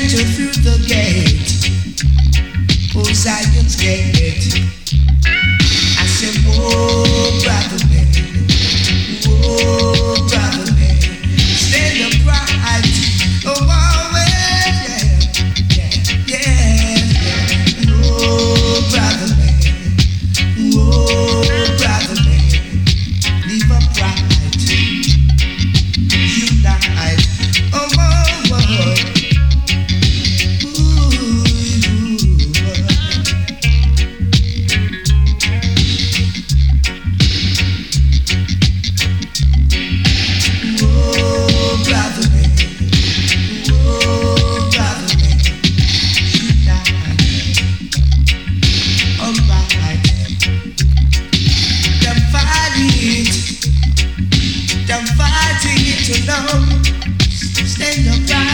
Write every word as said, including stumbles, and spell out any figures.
enter through the gate, oh Zion's gate. I said, whoa, brother man, whoa, brother man, stand upright, oh, oh, yeah, yeah, yeah, yeah, whoa, brother man, whoa, brother man, leave upright, unite, oh, oh, oh. Stand up,